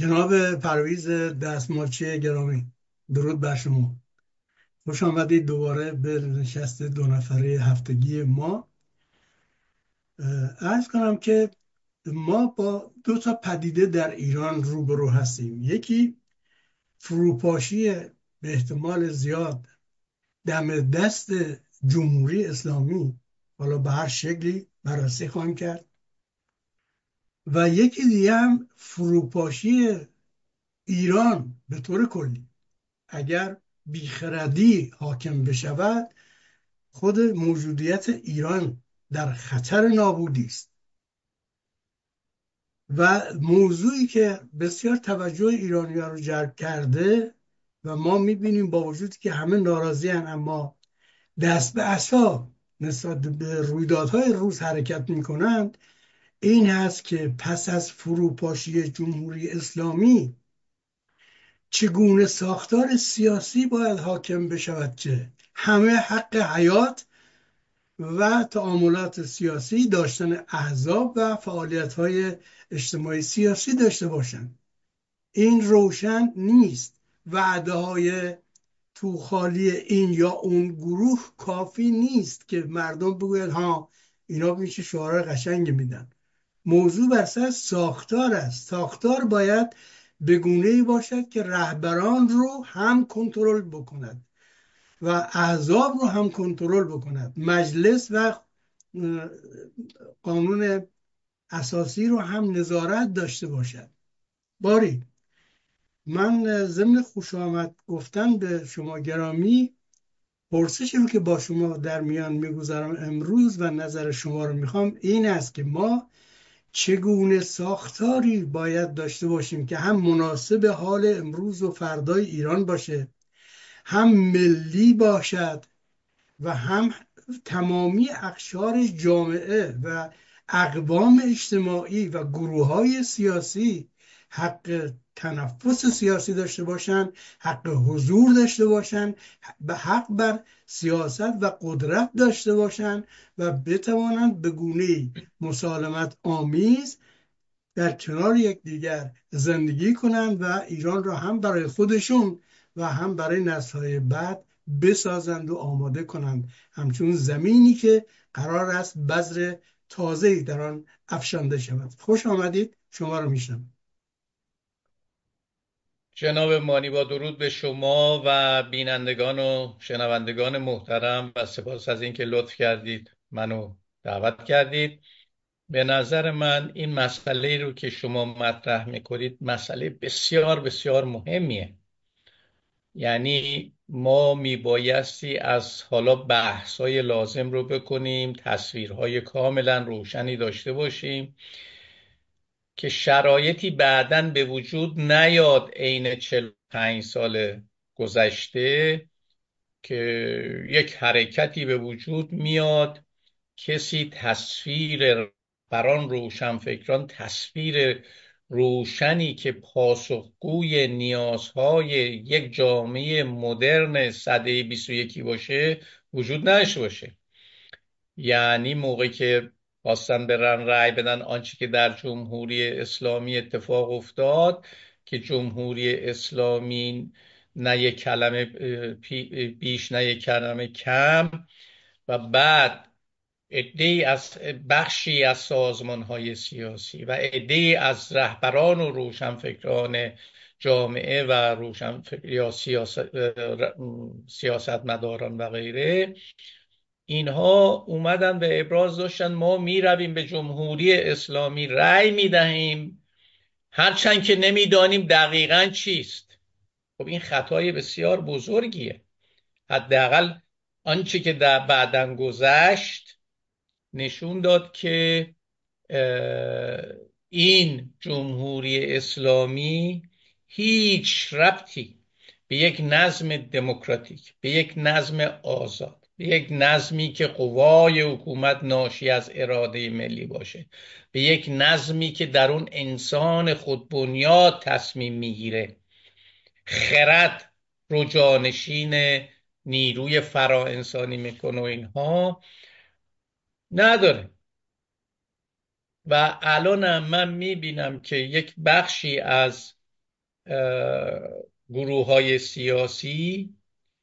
جناب پرویز دستمالچی گرامی، درود بر شما. خوش آمدید دوباره به نشست دو نفره هفتگی ما. عرض کنم که ما با دو تا پدیده در ایران روبرو هستیم. یکی فروپاشی به احتمال زیاد دم دست جمهوری اسلامی، حالا به هر شکلی بررسی خواهیم کرد، و یکی دیگه هم فروپاشی ایران به طور کلی. اگر بیخردی حاکم بشود، خود موجودیت ایران در خطر نابودی است. و موضوعی که بسیار توجه ایرانیان رو جلب کرده و ما میبینیم با وجودی که همه ناراضی هن، اما دست به عصا نسبت به رویدادهای روز حرکت میکنند، این هست که پس از فروپاشی جمهوری اسلامی چگونه ساختار سیاسی باید حاکم بشود که همه حق حیات و تعاملات سیاسی، داشتن احزاب و فعالیت‌های اجتماعی سیاسی داشته باشند. این روشن نیست. وعده های توخالی این یا اون گروه کافی نیست که مردم بگوید ها اینا میشه شعارهای قشنگ میدن. موضوع بر سر ساختار است. ساختار باید به گونه‌ای باشد که رهبران رو هم کنترل بکند و احزاب رو هم کنترل بکند، مجلس و قانون اساسی رو هم نظارت داشته باشد. باری من ضمن خوش آمد گفتن به شما گرامی، پرسشی رو که با شما در میان میگذارم امروز و نظر شما رو میخوام این است که ما چگونه ساختاری باید داشته باشیم که هم مناسب حال امروز و فردای ایران باشه، هم ملی باشد و هم تمامی اقشار جامعه و اقوام اجتماعی و گروه های سیاسی حق تنفس سیاسی داشته باشند، حق حضور داشته باشند، به حق بر سیاست و قدرت داشته باشند و بتوانند به گونه مسالمت آمیز در کنار یکدیگر زندگی کنند و ایران را هم برای خودشون و هم برای نسل‌های بعد بسازند و آماده کنند، همچون زمینی که قرار است بذر تازه‌ای در آن افشانده شود. خوش آمدید، شما رو میشنم. جناب مانی، با درود به شما و بینندگان و شنوندگان محترم و سپاس از اینکه لطف کردید منو دعوت کردید. به نظر من این مسئله رو که شما مطرح میکنید مسئله بسیار بسیار مهمیه. یعنی ما میبایستی از حالا بحث‌های لازم رو بکنیم، تصویرهای کاملا روشنی داشته باشیم که شرایطی بعداً به وجود نیاد عین 45 سال گذشته که یک حرکتی به وجود میاد، کسی تصویر بران روشنفکران تصویر روشنی که پاسخگوی نیازهای یک جامعه مدرن سده 21 باشه وجود نداشته باشه. یعنی موقعی که خواستن برن رأی بدن آنچه که در جمهوری اسلامی اتفاق افتاد، که جمهوری اسلامی نه یک کلمه بیش نه یک کلمه کم، و بعد عده‌ای از بخشی از سازمان‌های سیاسی و عده‌ای از رهبران و روشنفکران جامعه و یا سیاستمداران و غیره، اینها اومدن به ابراز داشتن ما میرویم به جمهوری اسلامی رأی میدهیم هرچند که نمیدانیم دقیقاً چیست. خب این خطای بسیار بزرگیه. حداقل آنچه که در بعداً گذشت نشون داد که این جمهوری اسلامی هیچ ربطی به یک نظم دموکراتیک، به یک نظم آزاد، به یک نظمی که قوای حکومت ناشی از اراده ملی باشه، به یک نظمی که در اون انسان خودبنیاد تصمیم میگیره، خرد رو جانشین نیروی فراانسانی میکنه و اینها نداره. و الان من میبینم که یک بخشی از گروه های سیاسی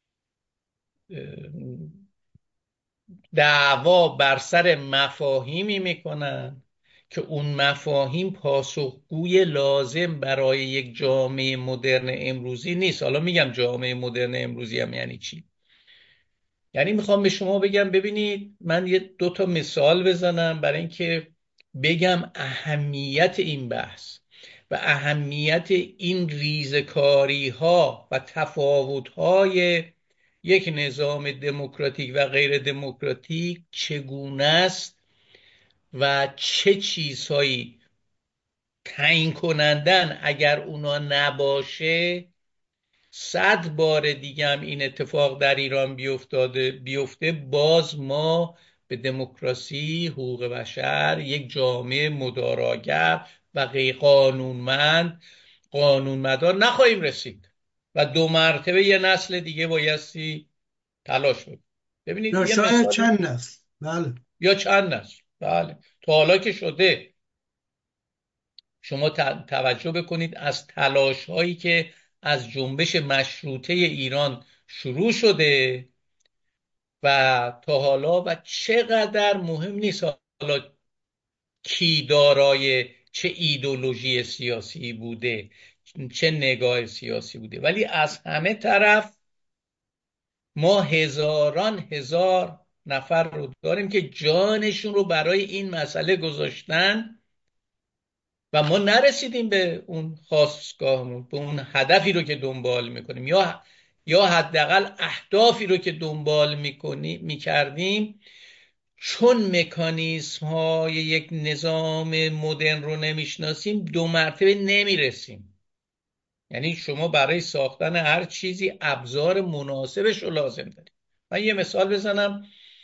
دعوا بر سر مفاهیمی میکنن که اون مفاهیم پاسخگوی لازم برای یک جامعه مدرن امروزی نیست. حالا میگم جامعه مدرن امروزی هم یعنی چی. یعنی میخوام به شما بگم ببینید، من یه دو تا مثال بزنم برای اینکه بگم اهمیت این بحث و اهمیت این ریزکاری ها و تفاوت های یک نظام دموکراتیک و غیر دموکراتیک چگونه است و چه چیزهایی تعیین کنندن. اگر اونا نباشه 100 بار دیگه هم این اتفاق در ایران بیفته، باز ما به دموکراسی، حقوق بشر، یک جامعه مداراگر و غیر قانونمدار نخواهیم رسید و دو مرتبه یه نسل دیگه بایستی تلاش بود. ببینید یا یه شاید مثال، چند نسل. بله. یا چند نسل. بله، تا حالا که شده. شما توجه بکنید از تلاش هایی که از جنبش مشروطه ایران شروع شده و تا حالا، و چقدر مهم نیست حالا کی دارای چه ایدئولوژی سیاسی بوده، چه نگاه سیاسی بوده، ولی از همه طرف ما هزاران هزار نفر رو داریم که جانشون رو برای این مسئله گذاشتن و ما نرسیدیم به اون خاستگاهمون، به اون هدفی رو که دنبال میکنیم، یا حداقل اهدافی رو که دنبال میکردیم، چون مکانیزم های یک نظام مدرن رو نمیشناسیم دو مرتبه نمیرسیم. یعنی شما برای ساختن هر چیزی ابزار مناسبش رو لازم دارید. من یه مثال بزنم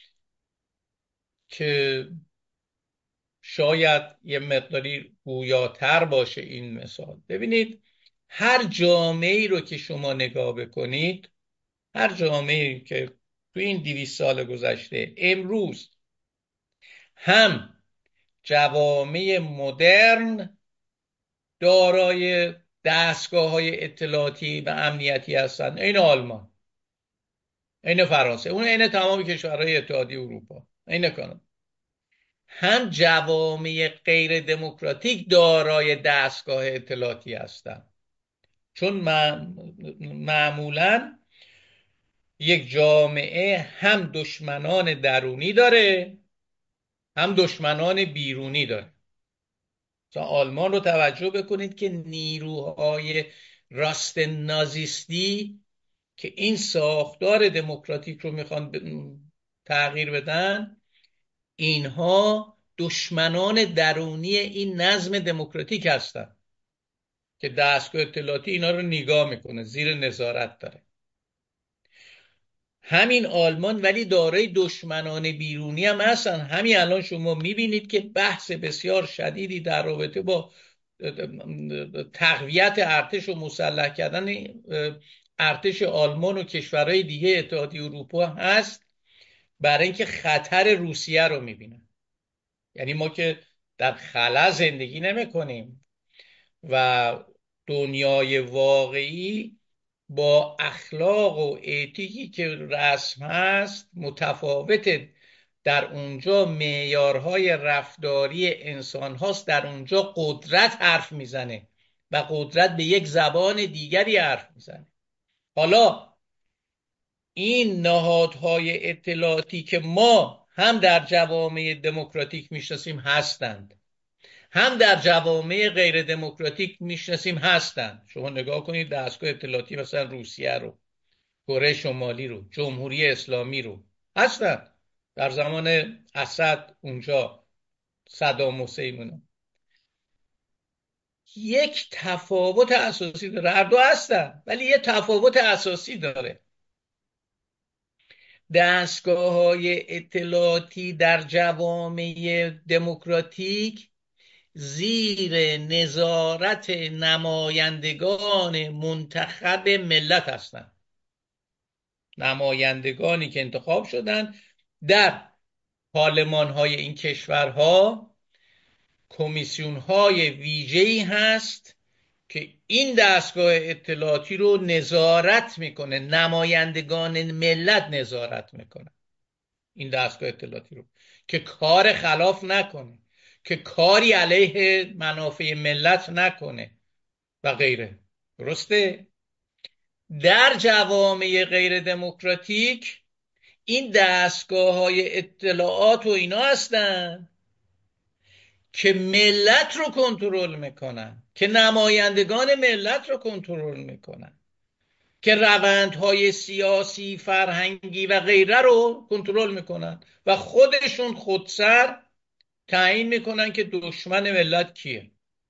که شاید یه مقداری گویاتر باشه این مثال. ببینید هر جامعه‌ای رو که شما نگاه بکنید، هر جامعه‌ای که تو این 200 سال گذشته، امروز هم جوامع مدرن دارای دستگاه‌های اطلاعاتی و امنیتی هستند، این آلمان، این فرانسه، اون این تمام کشورهای اتحادیه اروپا، این کانادا، هم جوامع غیر دموکراتیک دارای دستگاه اطلاعاتی هستند. چون معمولا یک جامعه هم دشمنان درونی داره هم دشمنان بیرونی داره. مثلا آلمان رو توجه بکنید که نیروهای راست نازیستی که این ساختار دموکراتیک رو میخوان تغییر بدن، اینها دشمنان درونی این نظم دموکراتیک هستند که دستگاه اطلاعاتی اینا رو نگاه میکنه، زیر نظارت داره. همین آلمان ولی دارای دشمنان بیرونی هم هستن. همین الان شما میبینید که بحث بسیار شدیدی در رابطه با تقویت ارتش و مسلح کردن ارتش آلمان و کشورهای دیگه اتحادیه اروپا هست، برای اینکه خطر روسیه رو میبینن. یعنی ما که در خلا زندگی نمی کنیم و دنیای واقعی با اخلاق و اتیکی که رسم هست متفاوته. در اونجا معیارهای رفتاری انسان هاست، در اونجا قدرت حرف میزنه و قدرت به یک زبان دیگری حرف میزنه. حالا این نهادهای اطلاعاتی که ما هم در جوامع دموکراتیک میشناسیم هستند، هم در جوامع غیر دموکراتیک میشناسیم هستند. شما نگاه کنید دستگاه اطلاعاتی مثلا روسیه رو، کره شمالی رو، جمهوری اسلامی رو، هستند. در زمان اسد اونجا، صدام حسین، یک تفاوت اساسی داره. هر دو هستن ولی یه تفاوت اساسی داره. دستگاه‌های اطلاعاتی در جوامع دموکراتیک زیر نظارت نمایندگان منتخب ملت هستند. نمایندگانی که انتخاب شدن در پارلمان‌های این کشورها، کمیسیون‌های ویژه‌ای هست که این دستگاه اطلاعاتی رو نظارت میکنه، نمایندگان ملت نظارت میکنه این دستگاه اطلاعاتی رو، که کار خلاف نکنه، که کاری علیه منافع ملت نکنه و غیره. درسته؟ در جوامع غیر دموکراتیک این دستگاه های اطلاعات و اینا هستن که ملت رو کنترل میکنن، که نمایندگان ملت رو کنترل میکنن، که روندهای سیاسی، فرهنگی و غیره رو کنترل میکنن و خودشون خودسر تعیین میکنن که دشمن ملت کیه.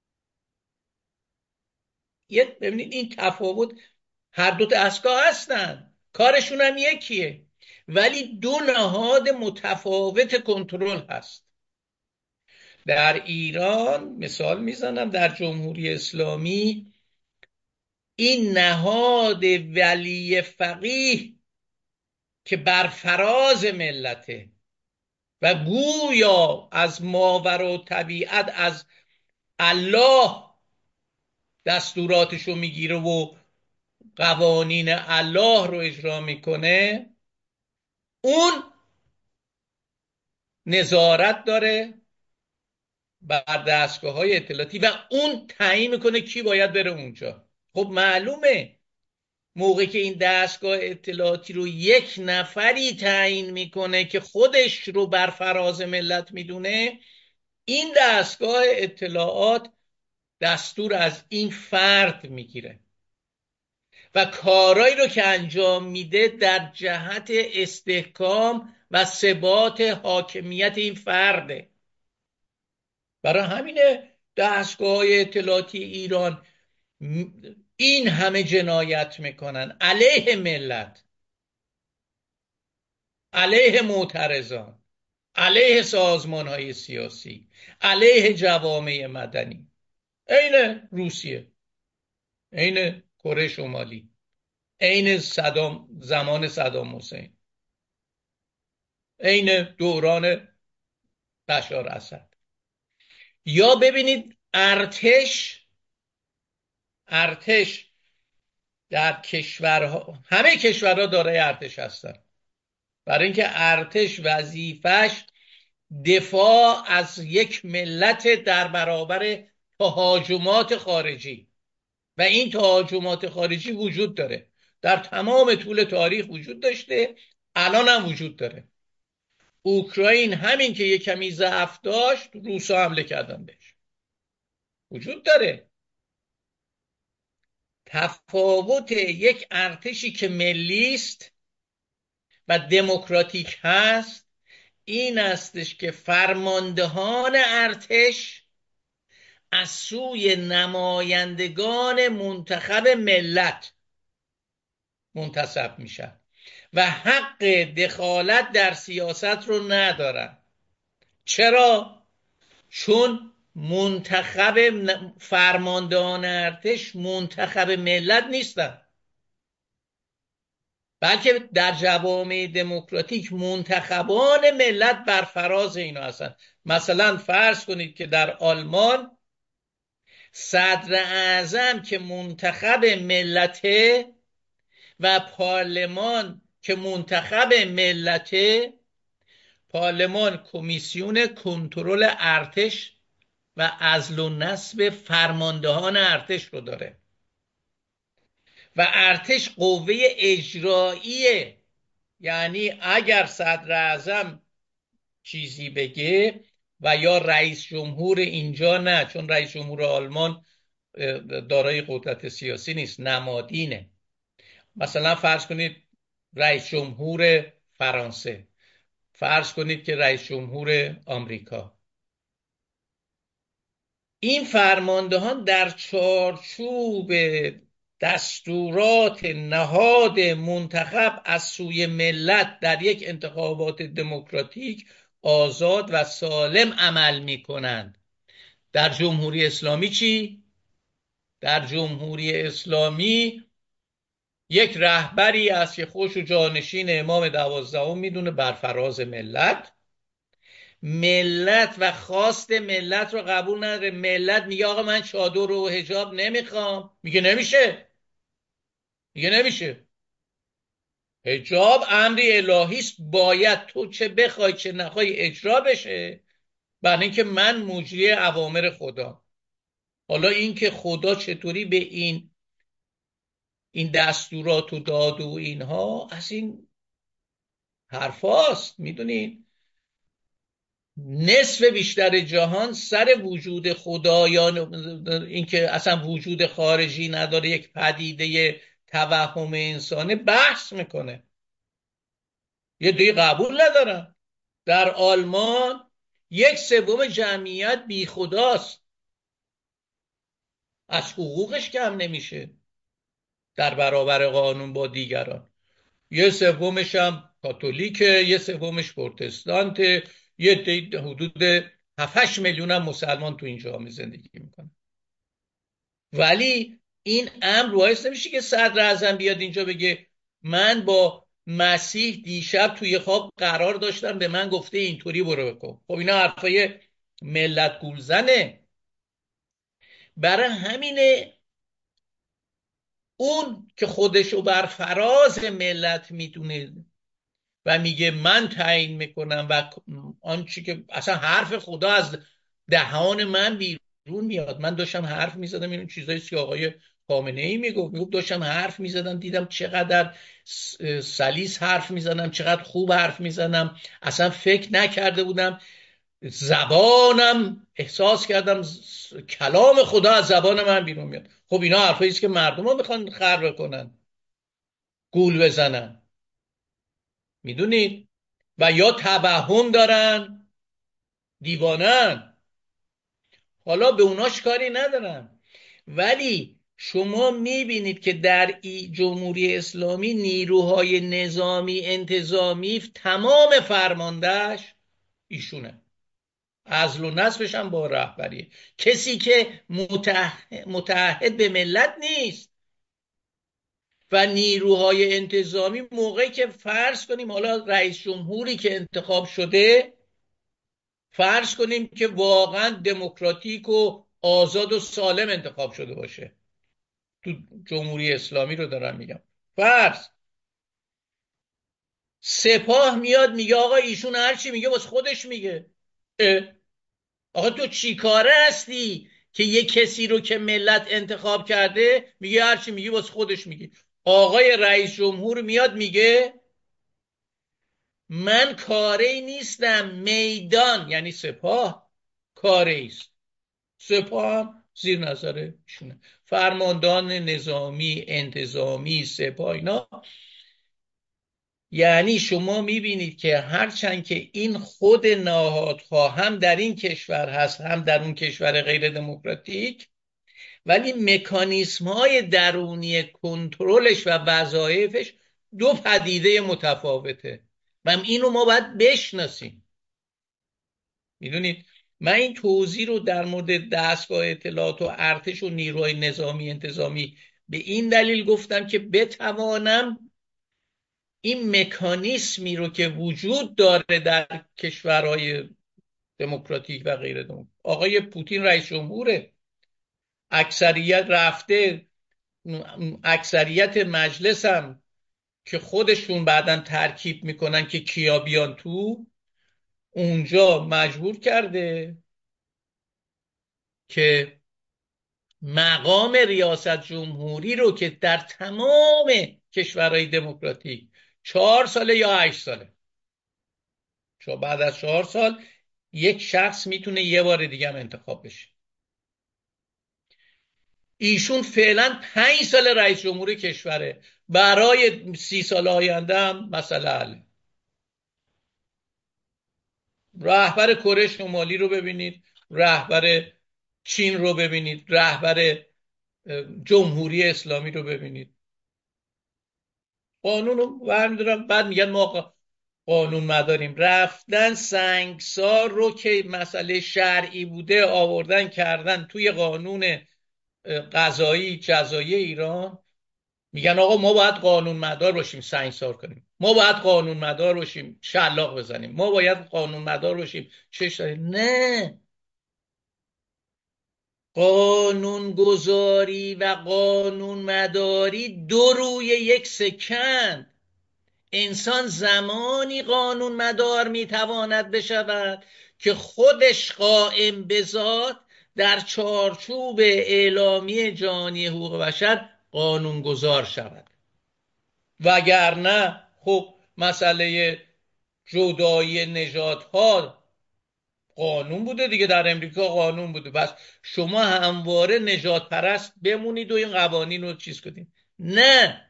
ببینید این تفاوت، هر دو دستگاه هستن، کارشون هم یکیه، ولی دو نهاد متفاوت کنترل هست. در ایران مثال میزنم، در جمهوری اسلامی این نهاد ولی فقیه که بر فراز ملته و گویا از ماورا و طبیعت، از الله دستوراتشو میگیره و قوانین الله رو اجرا میکنه، اون نظارت داره بر دستگاه های اطلاعاتی و اون تعیین میکنه کی باید بره اونجا. خب معلومه موقعی که این دستگاه اطلاعاتی رو یک نفری تعیین میکنه که خودش رو بر فراز ملت میدونه، این دستگاه اطلاعات دستور از این فرد میگیره و کارایی رو که انجام میده در جهت استحکام و ثبات حاکمیت این فرده. برای همینه دستگاه اطلاعاتی ایران این همه جنایت میکنن علیه ملت، علیه معترضان، علیه سازمان های سیاسی، علیه جوامع مدنی. عین روسیه، عین کره شمالی، عین زمان صدام حسین، عین دوران بشار اسد. یا ببینید ارتش در کشورها، همه کشورها دارای ارتش هستن، برای اینکه ارتش وظیفش دفاع از یک ملت در برابر تهاجمات خارجی، و این تهاجمات خارجی وجود داره، در تمام طول تاریخ وجود داشته، الان هم وجود داره. اوکراین همین که یک کمی ضعف داشت، روسا حمله کردن بهش. وجود داره. تفاوت یک ارتشی که ملی است و دموکراتیک هست این استش که فرماندهان ارتش از سوی نمایندگان منتخب ملت منتصب میشن و حق دخالت در سیاست رو ندارن. چرا؟ چون فرماندهان ارتش منتخب ملت نیستن، بلکه در جوامع دموکراتیک منتخبان ملت بر فراز اینا هستن. مثلا فرض کنید که در آلمان صدر اعظم که منتخب ملته و پارلمان که منتخب ملته، پارلمان کمیسیون کنترل ارتش و عزل و نصب فرماندهان ارتش رو داره و ارتش قوه اجراییه. یعنی اگر صدر اعظم چیزی بگه و یا رئیس جمهور، اینجا نه، چون رئیس جمهور آلمان دارای قدرت سیاسی نیست، نمادینه. مثلا فرض کنید رئیس جمهور فرانسه، فرض کنید که رئیس جمهور آمریکا، این فرماندهان در چارچوب دستورات نهاد منتخب از سوی ملت در یک انتخابات دموکراتیک آزاد و سالم عمل می کنند. در جمهوری اسلامی چی؟ در جمهوری اسلامی یک رهبری است که خودشو جانشین امام 12 میدونه بر فراز ملت، ملت و خواست ملت رو قبول نداره. ملت میگه آقا من چادر و حجاب نمیخوام، میگه نمیشه، میگه نمیشه. حجاب امری الهی است، باید تو چه بخوای چه نخوای اجرا بشه، برای اینکه من مجری اوامر خدا. حالا اینکه خدا چطوری به این دستورات و داد و اینها، از این حرفاست. میدونین نصف بیشتر جهان سر وجود خدایان، اینکه اصلا وجود خارجی نداره، یک پدیده توهم انسانه بحث میکنه. یه دی قبول ندارن. در آلمان 1/3 جمعیت بی خداست، از حقوقش کم نمیشه در برابر قانون با دیگران. 1/3 هم کاتولیکه، 1/3 پروتستانته، حدود 7-8 میلیون هم مسلمان تو این جامعه زندگی میکنه. ولی این امر باعث نمیشه که صدر اعظم بیاد اینجا بگه من با مسیح دیشب توی خواب قرار داشتم، به من گفته اینطوری برو بکن. خب اینا حرفای ملت گولزنه. برای همینه اون که خودشو بر فراز ملت میدونه و میگه من تعیین میکنم و آنچه که اصلا حرف خدا از دهان من بیرون میاد. من داشتم حرف میزدم، این چیزایی که آقای خامنه ای میگفت داشتم حرف میزدم، دیدم چقدر سلیس حرف میزنم، چقدر خوب حرف میزنم، اصلا فکر نکرده بودم. زبانم احساس کردم کلام خدا از زبان من بیرون میاد. خب اینا حرفایی است که مردم ها میخوان خر کنن، گول بزنن. میدونید؟ و یا توهم دارن، دیوانن. حالا به اوناش کاری ندارم، ولی شما میبینید که در جمهوری اسلامی نیروهای نظامی انتظامی تمام فرماندهش ایشونه، عزل و نصبش هم با رهبری کسی که متعهد به ملت نیست. و نیروهای انتظامی موقعی که فرض کنیم حالا رئیس جمهوری که انتخاب شده، فرض کنیم که واقعا دموکراتیک و آزاد و سالم انتخاب شده باشه، تو جمهوری اسلامی رو دارم میگم، فرض سپاه میاد میگه آقا ایشون هر چی میگه واسه خودش میگه. آقا تو چی کاره هستی که یه کسی رو که ملت انتخاب کرده میگه هر چی میگه واسه خودش میگه؟ آقای رئیس جمهور میاد میگه من کاری نیستم، میدان یعنی سپاه کاری است. سپاه هم زیر نظر ایشونه، فرماندان نظامی انتظامی سپاه اینا. یعنی شما میبینید که هرچند که این خود نهادها هم در این کشور هست هم در اون کشور غیر دموکراتیک، ولی مکانیسم های درونی کنترلش و وظایفش دو پدیده متفاوته و اینو ما باید بشناسیم. میدونید من این توضیح رو در مورد دستگاه اطلاعات و ارتش و نیروهای نظامی انتظامی به این دلیل گفتم که بتوانم این مکانیسمی رو که وجود داره در کشورهای دموکراتیک و غیر دموکراتیک، آقای پوتین رئیس جمهوره، اکثریت رفته، اکثریت مجلس هم که خودشون بعداً ترکیب میکنن که کیا بیان تو، اونجا مجبور کرده که مقام ریاست جمهوری رو که در تمام کشورهای دموکراتیک 4 ساله یا 8 ساله، چون بعد از 4 سال یک شخص میتونه یه بار دیگه هم انتخاب بشه، ایشون فعلا 5 سال رئیس جمهوری کشوره، برای 30 سال آینده هم مسئله حله. رهبر کره شمالی رو ببینید، رهبر چین رو ببینید، رهبر جمهوری اسلامی رو ببینید، قانون رو برمی‌دارن بعد میگن ما قانون مداریم. رفتن سنگسار رو که مسئله شرعی بوده آوردن کردن توی قانون قضایی جزایی ایران، میگن آقا ما باید قانون مدار باشیم سنگسار کنیم. ما باید قانون مدار باشیم، شلاق بزنیم، ما باید قانون مدار باشیم، چش داریم. نه، قانون گذاری و قانون مداری دو روی یک سکن. انسان زمانی قانون مدار میتواند بشود که خودش قائم به ذات در چارچوب اعلامیه جهانی حقوق بشر قانون گذار شود. وگرنه خب مسئله جدایی نژادها قانون بوده دیگه، در امریکا قانون بوده، بس شما همواره نژاد پرست بمونید و این قوانین رو چیز کنید. نه،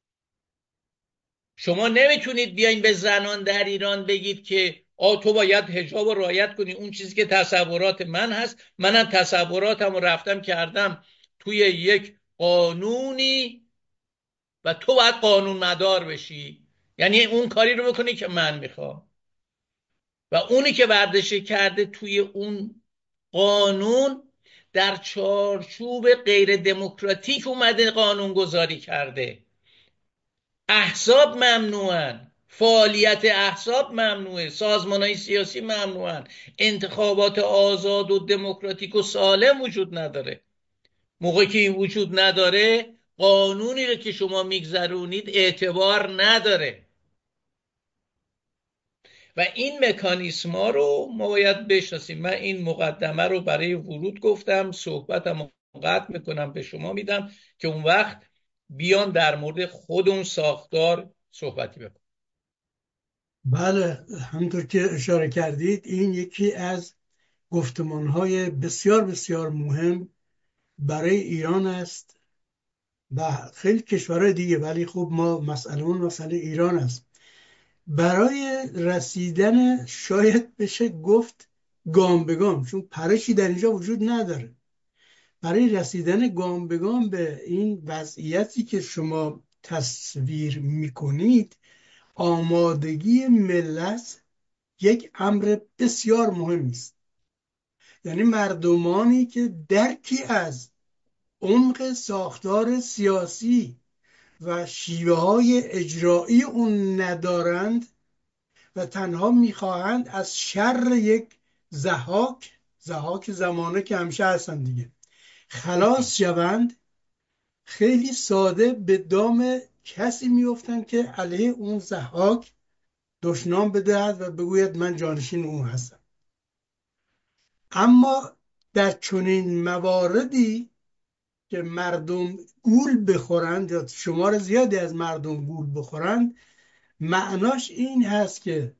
شما نمیتونید بیاین به زنان در ایران بگید که تو باید حجاب رو رعایت کنی. اون چیزی که تصورات من هست، منم تصوراتم رو رفتم کردم توی یک قانونی و تو باید قانون مدار بشی، یعنی اون کاری رو بکنی که من میخوام. و اونی که ورزشی کرده توی اون قانون در چارچوب غیر دموکراتیک اومده قانون گذاری کرده. احزاب ممنوعن، فعالیت احزاب ممنوعه، سازمانهای سیاسی ممنوعن، انتخابات آزاد و دموکراتیک و سالم وجود نداره. موقعی که این وجود نداره، قانونی رو که شما میگذرونید اعتبار نداره. و این مکانیسم ها رو ما باید بشناسیم. من این مقدمه رو برای ورود گفتم، صحبتم قطع میکنم به شما میدم که اون وقت بیان در مورد خود اون ساختار صحبتی بکنم. بله، همونطور که اشاره کردید این یکی از گفتمانهای بسیار بسیار مهم برای ایران است و خیلی کشورهای دیگه، ولی خب ما مسئله ایران است. برای رسیدن، شاید بشه گفت گام به گام، چون پرشی در اینجا وجود نداره، برای رسیدن گام به گام به این وضعیتی که شما تصویر میکنید، آمادگی ملت یک امر بسیار مهم است. یعنی مردمانی که درکی از عمق ساختار سیاسی و شیوه های اجرایی اون ندارند و تنها میخواهند از شر یک زحاک زمانه که همیشه هستن دیگه خلاص شوند، خیلی ساده به دام کسی میفتند که علیه اون زحاک دشنام بدهد و بگوید من جانشین اون هستم. اما در چنین مواردی که مردم گول بخورند یا شمار زیادی از مردم گول بخورند، معناش این هست که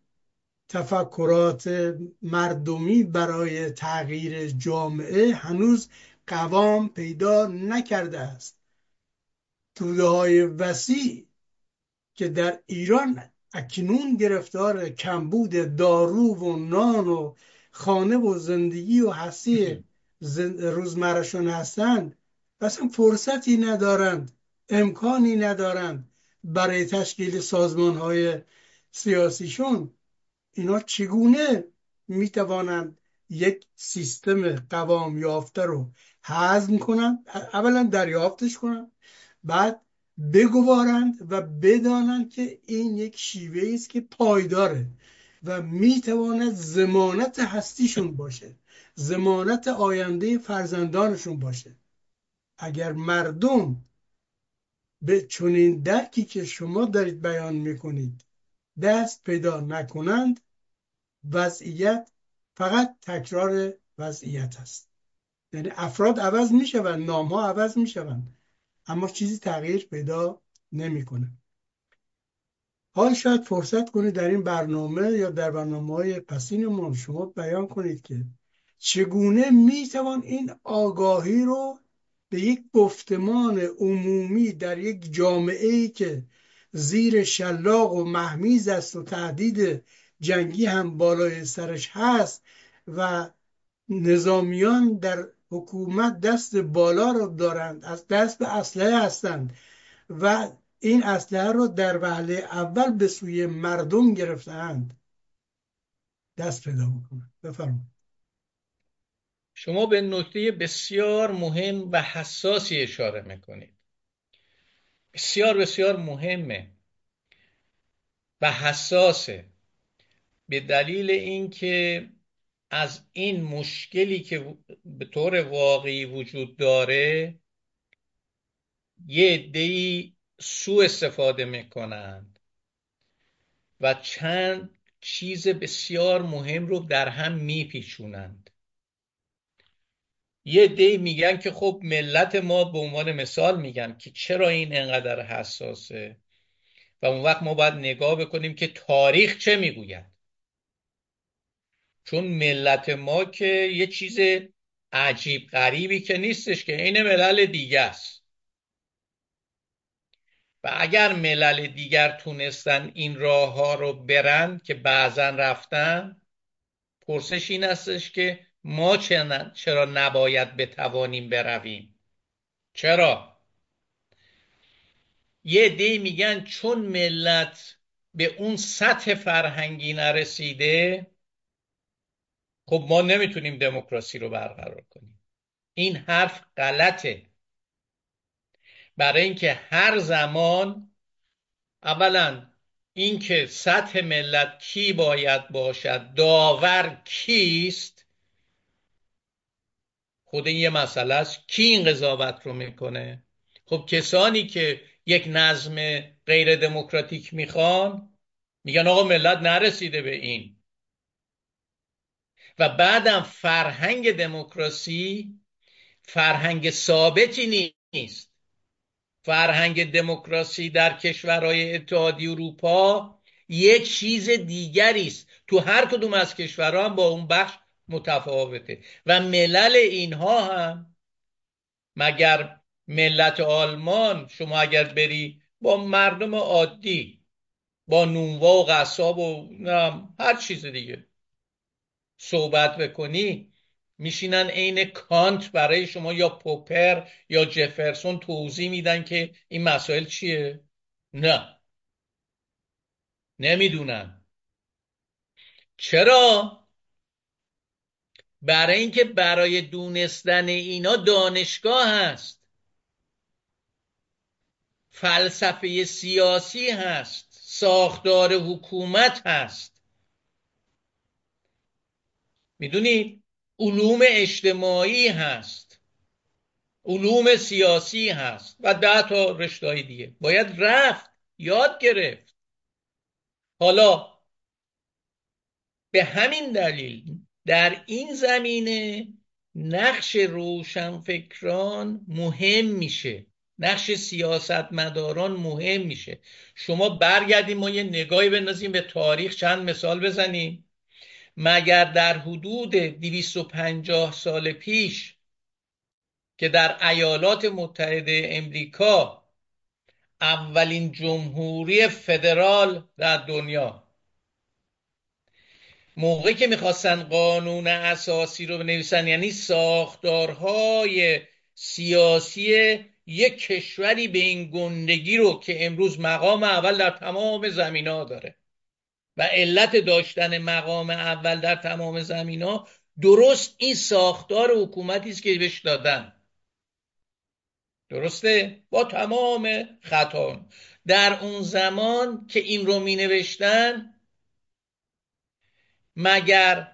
تفکرات مردمی برای تغییر جامعه هنوز قوام پیدا نکرده است. توده های وسیع که در ایران اکنون گرفتار کمبود دارو و نان و خانه و زندگی و هستی روزمرهشون هستند، اصلا فرصتی ندارند، امکانی ندارند برای تشکیل سازمان های سیاسیشون. اینا چگونه میتوانند یک سیستم قوام یافته رو هضم کنند؟ اولا دریافتش کنند، بعد بگوارند و بدانند که این یک شیوه است که پایداره و میتواند ضمانت هستیشون باشه، ضمانت آینده فرزندانشون باشه. اگر مردم به چنین درکی که شما دارید بیان میکنید دست پیدا نکنند، وضعیت فقط تکرار وضعیت است. یعنی افراد عوض میشوند، نام ها عوض میشوند، اما چیزی تغییر پیدا نمیکنه. حال شاید فرصت کنید در این برنامه یا در برنامه‌های پسینمون شما بیان کنید که چگونه میتوان این آگاهی رو به یک گفتمان عمومی در یک جامعه‌ای که زیر شلاق و مهمیز است و تهدید جنگی هم بالای سرش هست و نظامیان در حکومت دست بالا رو دارند، از دست به اسلحه هستند و این اسلحه رو در وهله اول به سوی مردم گرفتند، دست پیدا بکنند. بفرمایید. شما به نکته بسیار مهم و حساسی اشاره میکنید، بسیار بسیار مهمه. و حساسه، به دلیل اینکه از این مشکلی که به طور واقعی وجود داره یه عده‌ای سوء استفاده میکنند و چند چیز بسیار مهم رو در هم میپیچونند. یه عده‌ای میگن که خب ملت ما، به عنوان مثال میگن که چرا این انقدر حساسه، و اون وقت ما باید نگاه بکنیم که تاریخ چه میگوید. چون ملت ما که یه چیز عجیب غریبی که نیستش، که این ملل دیگه است و اگر ملل دیگر تونستن این راه ها رو برن که بعضا رفتن، پرسش این استش که ما چرا نباید بتوانیم برویم؟ چرا؟ یه عده‌ای میگن چون ملت به اون سطح فرهنگی نرسیده، خب ما نمیتونیم دموکراسی رو برقرار کنیم. این حرف غلطه. برای اینکه هر زمان، اولا اینکه سطح ملت کی باید باشد، داور کیست، خود این یه مسئله است. کی این قضاوت رو میکنه؟ خب کسانی که یک نظم غیر دموکراتیک میخوان میگن آقا ملت نرسیده به این. و بعدم فرهنگ دموکراسی فرهنگ ثابتی نیست. فرهنگ دموکراسی در کشورهای اتحادیه اروپا یک چیز دیگری است. تو هر کدوم از کشورها هم با اون بخش متفاوته. و ملل اینها هم، مگر ملت آلمان، شما اگر بری با مردم عادی، با نونوا و قصاب و هر چیز دیگه صحبت بکنی، میشینن عین کانت برای شما یا پوپر یا جفرسون توضیح میدن که این مسائل چیه؟ نه، نمیدونن. چرا؟ برای اینکه برای دونستن اینا دانشگاه هست، فلسفه سیاسی هست، ساختار حکومت هست. میدونید؟ علوم اجتماعی هست، علوم سیاسی هست و 10 تا رشته‌های دیگه. باید رفت یاد گرفت. حالا به همین دلیل در این زمینه نقش روشنفکران مهم میشه، نقش سیاستمداران مهم میشه. شما برگردیم ما یه نگاهی بندازیم به تاریخ، چند مثال بزنیم. مگر در حدود 250 سال پیش که در ایالات متحده امریکا اولین جمهوری فدرال در دنیا، موقعی که میخواستن قانون اساسی رو بنویسن، یعنی ساختارهای سیاسی یک کشوری به این گندگی رو که امروز مقام اول در تمام زمین‌ها داره، و علت داشتن مقام اول در تمام زمین‌ها درست این ساختار حکومتی است که بهش دادن. درسته؟ با تمام خطا. در اون زمان که این رو می نوشتن، مگر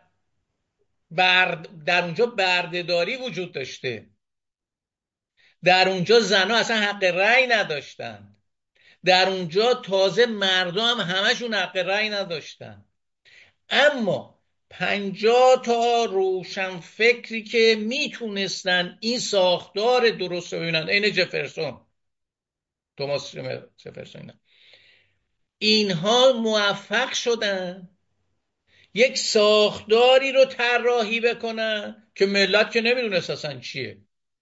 در اونجا بردهداری وجود داشته؟ در اونجا زنها اصلا حق رأی نداشتن. در اونجا تازه مردم هم همشون حق رأی نداشتن. اما 50 تا روشن فکری که میتونستن این ساختار درست رو ببینن، این جفرسون، توماس جفرسون، اینها موفق شدن یک ساختاری رو طراحی بکنن که ملت که نمیدونست اصلا چیه،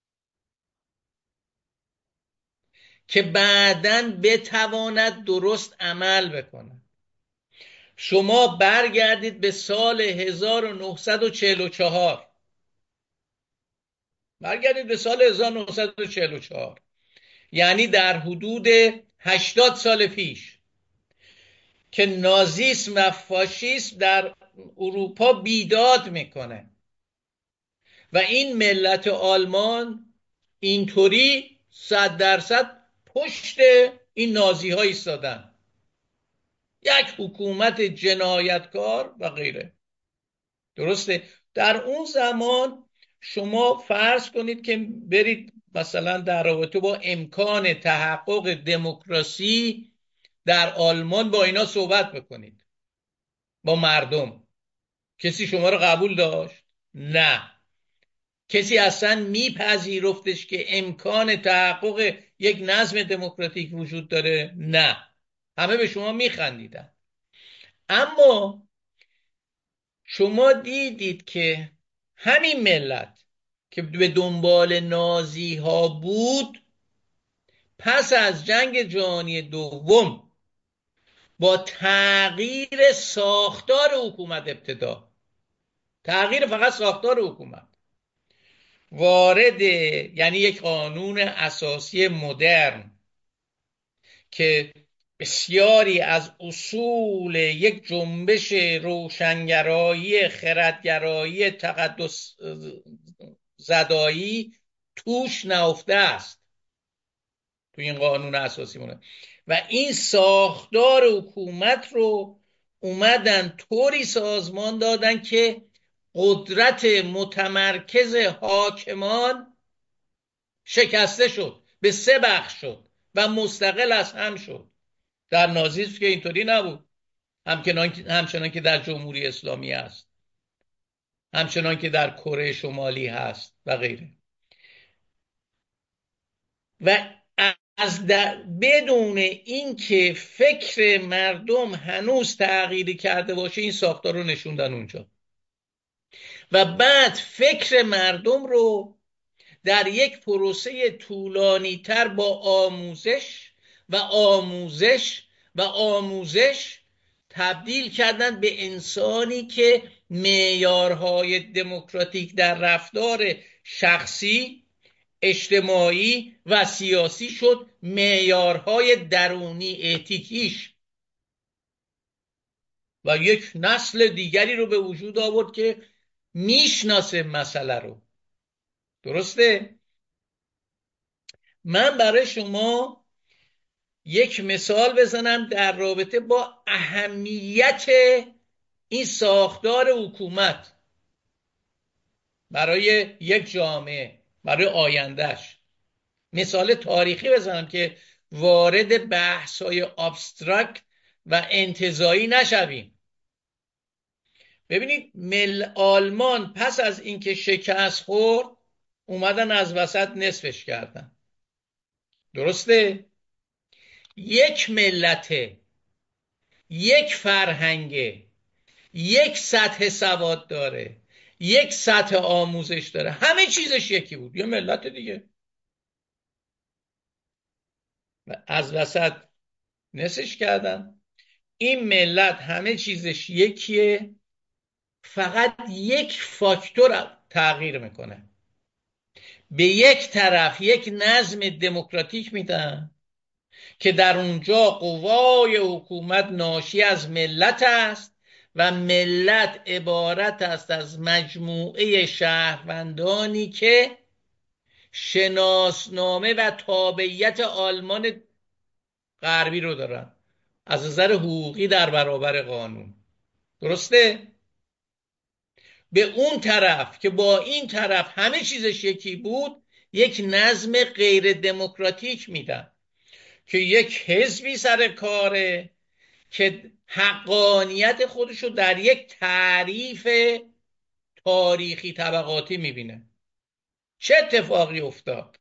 که بعداً بتواند درست عمل بکنه. شما برگردید به سال 1944، برگردید به سال 1944، یعنی در حدود 80 سال پیش، که نازیسم و فاشیسم در اروپا بیداد میکنه و این ملت آلمان اینطوری 100% پشت این نازی ها ایستادن. یک حکومت جنایتکار و غیره. درسته؟ در اون زمان شما فرض کنید که برید مثلا در رابطه با امکان تحقق دموکراسی در آلمان با اینا صحبت بکنید، با مردم. کسی شما رو قبول داشت؟ نه. کسی اصلا میپذیرفتش که امکان تحقق یک نظم دموکراتیک وجود داره؟ نه. همه به شما میخندیدن. اما شما دیدید که همین ملت که به دنبال نازی ها بود، پس از جنگ جهانی دوم با تغییر ساختار حکومت، ابتدا تغییر فقط ساختار حکومت، وارد یعنی یک قانون اساسی مدرن که بسیاری از اصول یک جنبش روشنگرایی، خردگرایی، تقدس زدایی توش نهفته است تو این قانون اساسی مونه. و این ساختار حکومت رو اومدن طوری سازمان دادن که قدرت متمرکز حاکمان شکسته شد، به سه بخش شد و مستقل از هم شد. در نازیسم که اینطوری نبود، همچنان که در جمهوری اسلامی است، همچنان که در کره شمالی هست و غیره. و بدون اینکه فکر مردم هنوز تغییری کرده باشه این ساختار رو نشوندن اونجا. و بعد فکر مردم رو در یک پروسه طولانی تر با آموزش و آموزش و آموزش تبدیل کردن به انسانی که معیارهای دموکراتیک در رفتار شخصی، اجتماعی و سیاسی شد معیارهای درونی اتیکیش، و یک نسل دیگری رو به وجود آورد که میشناسه مسئله رو. درسته؟ من برای شما یک مثال بزنم در رابطه با اهمیت این ساختار حکومت برای یک جامعه، برای آیندهش. مثال تاریخی بزنم که وارد بحث‌های ابسترکت و انتزاعی نشویم. ببینید آلمان پس از اینکه شکست خورد اومدن از وسط نصفش کردن. درسته؟ یک ملته، یک فرهنگه، یک سطح سواد داره، یک سطح آموزش داره، همه چیزش یکی بود، یه ملت دیگه. و از وسط نصفش کردن. این ملت همه چیزش یکیه، فقط یک فاکتور تغییر میکنه. به یک طرف یک نظم دموکراتیک میدن که در اونجا قوای حکومت ناشی از ملت است و ملت عبارت است از مجموعه شهروندانی که شناسنامه و تابعیت آلمان غربی رو دارن از نظر حقوقی در برابر قانون. درسته؟ به اون طرف که با این طرف همه چیزش یکی بود یک نظم غیر دموکراتیک میدن که یک حزبی سر کاره که حقانیت خودشو در یک تعریف تاریخی طبقاتی میبینه. چه اتفاقی افتاد؟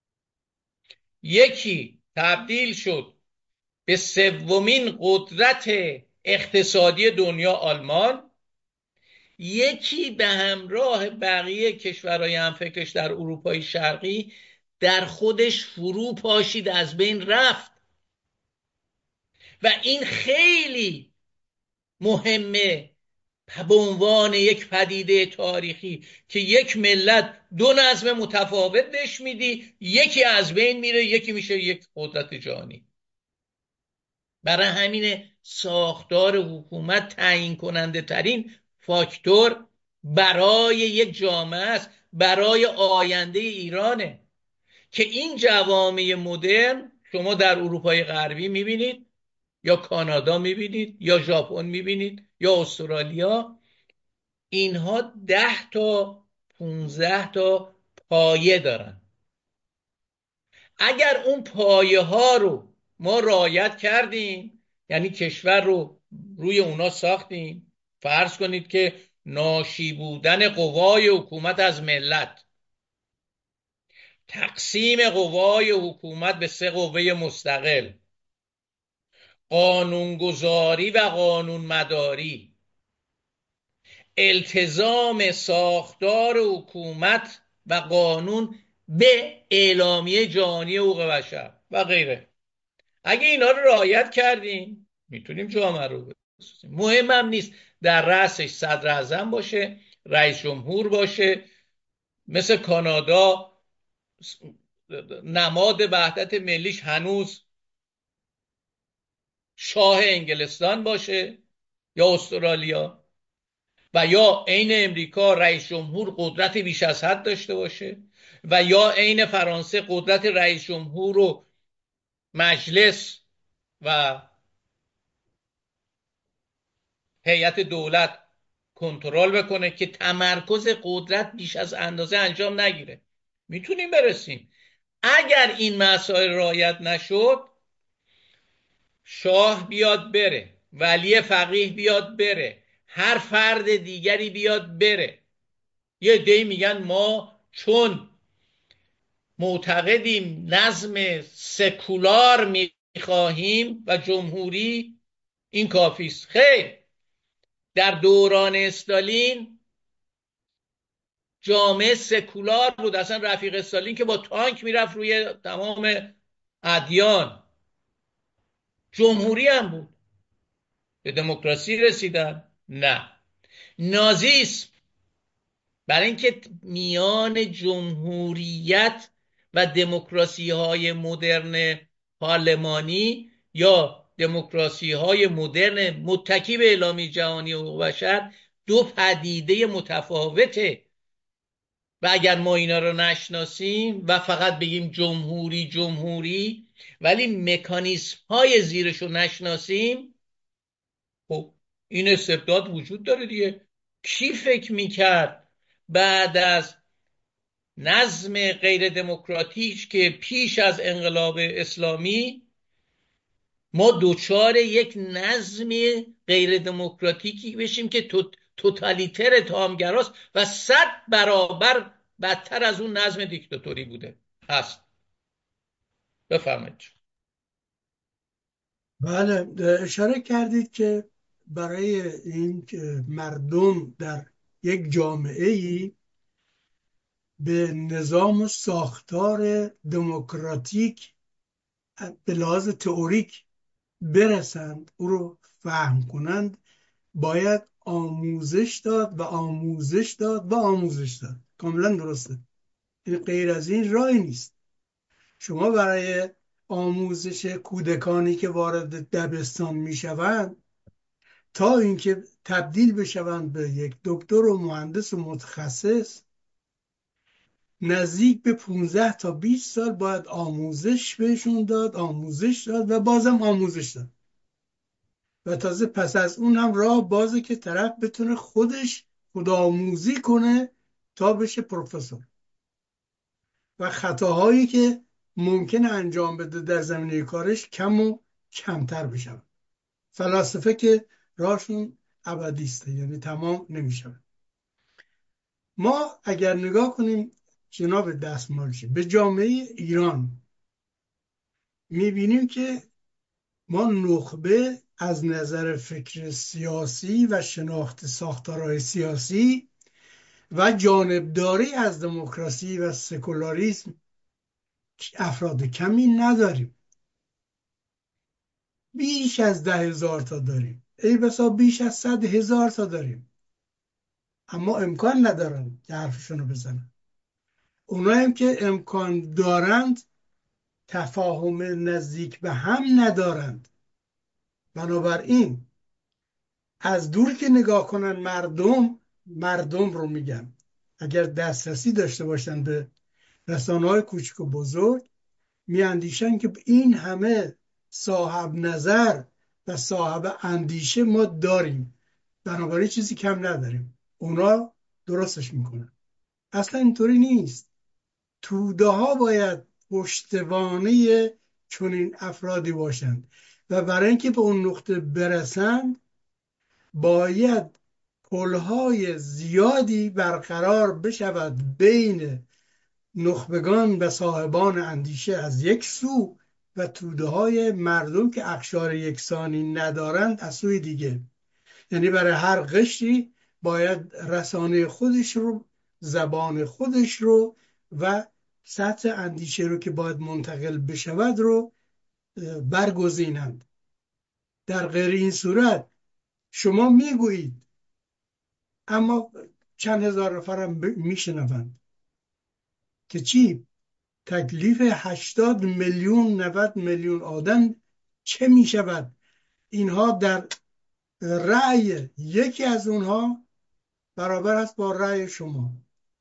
یکی تبدیل شد به سومین قدرت اقتصادی دنیا، آلمان. یکی به همراه بقیه کشورهای همفکرش در اروپای شرقی در خودش فرو پاشید، از بین رفت. و این خیلی مهمه به عنوان یک پدیده تاریخی که یک ملت دو نظم متفاوت بهش میدی، یکی از بین میره، یکی میشه یک قدرت جهانی. برای همین ساختار حکومت تعیین کننده ترین فاکتور برای یک جامعه است، برای آینده ایرانه که این جوامع مدرن شما در اروپای غربی میبینید یا کانادا میبینید یا ژاپن میبینید یا استرالیا، اینها 10 تا 15 تا پایه دارن. اگر اون پایه ها رو ما رعایت کردیم، یعنی کشور رو روی اونا ساختیم، فرض کنید که ناشی بودن قوای حکومت از ملت، تقسیم قوای حکومت به 3 قوه مستقل، قانونگذاری و قانون مداری، التزام ساختار حکومت و قانون به اعلامیه جهانی حقوق بشر و غیره، اگه اینا رو رعایت کردیم میتونیم جامعه رو بسازیم. مهمم نیست در رأسش صدر اعظم باشه، رئیس جمهور باشه، مثل کانادا نماد وحدت ملیش هنوز شاه انگلستان باشه، یا استرالیا، و یا عین امریکا رئیس جمهور قدرت بیش از حد داشته باشه، و یا عین فرانسه قدرت رئیس جمهور و مجلس و هیئت دولت کنترل بکنه که تمرکز قدرت بیش از اندازه انجام نگیره. میتونیم برسیم. اگر این مسائل رعایت نشد، شاه بیاد بره، ولی فقیه بیاد بره، هر فرد دیگری بیاد بره، یه عده‌ای میگن ما چون معتقدیم نظم سکولار میخواهیم و جمهوری، این کافیست. خیر، در دوران استالین جامعه سکولار بود، اصلا رفیق استالین که با تانک میرفت روی تمام ادیان، جمهوری هم بود. به دموکراسی رسیدن؟ نه. نازیسم برای اینکه میان جمهوریت و دموکراسی های مدرن پارلمانی یا دموکراسی های مدرن متکی به اعلامیه جهانی حقوق بشر دو پدیده متفاوته، و اگر ما اینا رو نشناسیم و فقط بگیم جمهوری جمهوری ولی مکانیسم های زیرش رو نشناسیم، خب این استبداد وجود داره دیگه. کی فکر میکرد بعد از نظم غیر دموکراتیک که پیش از انقلاب اسلامی ما دوچار یک نظم غیر دموکراتیکی بشیم که توتالیتر تامگراست و 100 برابر بدتر از اون نظم دیکتاتوری بوده هست. بفرمایید. بله، اشاره کردید که برای این که مردم در یک جامعه ای به نظام و ساختار دموکراتیک به لحاظ تئوریک برسند، او رو فهم کنند، باید آموزش داد و آموزش داد و آموزش داد. کاملا درسته. این غیر از این راهی نیست. شما برای آموزش کودکانی که وارد دبستان میشوند تا اینکه تبدیل بشوند به یک دکتر و مهندس و متخصص، نزدیک به 15 تا 20 سال باید آموزش بهشون داد، آموزش داد و بازم آموزش داد. و تازه پس از اون هم راه بازه که طرف بتونه خودش خودآموزی کنه تا بشه پروفسور. و خطاهایی که ممکن انجام بده در زمینه کارش کم و کمتر بشن. فلاسفه که راهشون ابدیسته، یعنی تمام نمیشه. ما اگر نگاه کنیم جناب دستمالچی به جامعه ایران، میبینیم که ما نخبه از نظر فکر سیاسی و شناخت ساختارهای سیاسی و جانبداری از دموکراسی و سکولاریسم افراد کمی نداریم. بیش از 10,000 تا داریم، ای بسا بیش از 100,000 تا داریم، اما امکان ندارن که حرفشونو بزنن. اونایی که امکان دارند تفاهم نزدیک به هم ندارند. بنابراین از دور که نگاه کنن مردم رو میگن، اگر دسترسی داشته باشن به رسانه‌های کوچک و بزرگ، میاندیشن که این همه صاحب نظر و صاحب اندیشه ما داریم، بنابراین چیزی کم نداریم. اونا درستش میکنن. اصلا اینطوری نیست. توده ها باید پشتوانه چنین افرادی باشند و برای اینکه به اون نقطه برسند باید پلهای زیادی برقرار بشود بین نخبگان و صاحبان اندیشه از یک سو و توده های مردم که اقشار یکسانی ندارند از سوی دیگه. یعنی برای هر قشری باید رسانه خودش رو، زبان خودش رو و سطح اندیشه رو که باید منتقل بشود رو برگزینند. در غیر این صورت شما میگویید اما چند هزار نفرم میشنوند که چی؟ تکلیف 80 میلیون 90 میلیون آدم چه میشود؟ اینها در رأی یکی از اونها برابر است با رأی شما.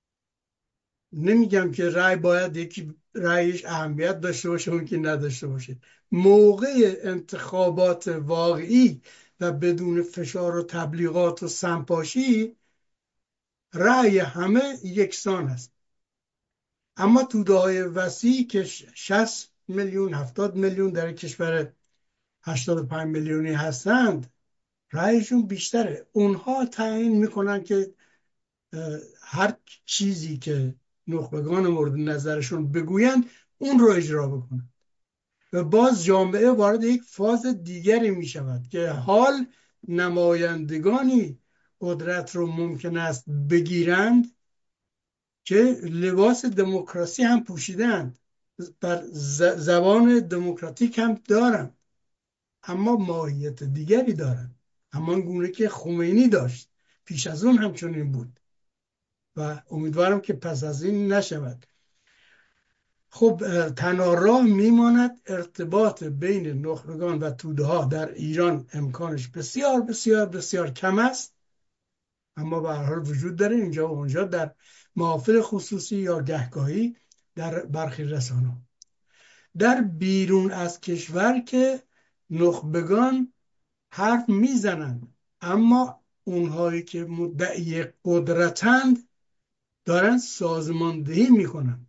نمیگم که رأی باید یکی رأیش اهمیت داشته باشه اون که نداشته باشه. موقع انتخابات واقعی و بدون فشار و تبلیغات و سمپاشی رأی همه یکسان است. اما توده های وسیع که 60 میلیون 70 میلیون در کشور 85 میلیونی هستند رأیشون بیشتره. اونها تعیین میکنن که هر چیزی که نخبگان مورد نظرشون بگویند اون رو اجرا بکنن و باز جامعه وارد یک فاز دیگری می شود که حال نمایندگانی قدرت رو ممکن است بگیرند که لباس دموکراسی هم پوشیدند، بر زبان دموکراتیک هم دارند، اما ماهیت دیگری دارند، همان گونه که خمینی داشت. پیش از اون هم چنین بود و امیدوارم که پس از این نشود. خب تنها راه میماند ارتباط بین نخبگان و توده ها. در ایران امکانش بسیار بسیار بسیار کم است، اما به هر حال وجود داره اینجا و اونجا، در محافل خصوصی یا گهگاهی در برخی رسانه. در بیرون از کشور که نخبگان حرف میزنند، اما اونهایی که مدعی قدرتند دارن سازماندهی میکنن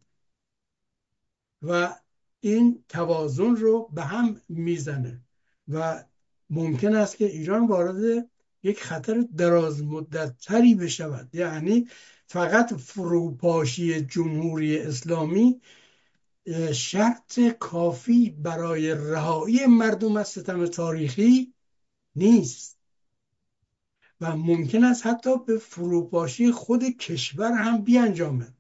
و این توازن رو به هم میزنه و ممکن است که ایران وارد یک خطر دراز مدت تری بشود. یعنی فقط فروپاشی جمهوری اسلامی شرط کافی برای رهایی مردم از ستم تاریخی نیست و ممکن است حتی به فروپاشی خود کشور هم بیانجامد.